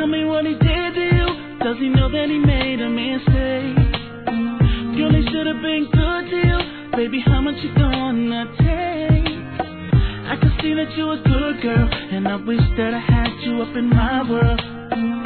Tell me what he did to you. Does he know that he made a mistake? Girl, he should have been good to you. Baby, how much you gonna take? I can see that you a good girl, and I wish that I had you up in my world.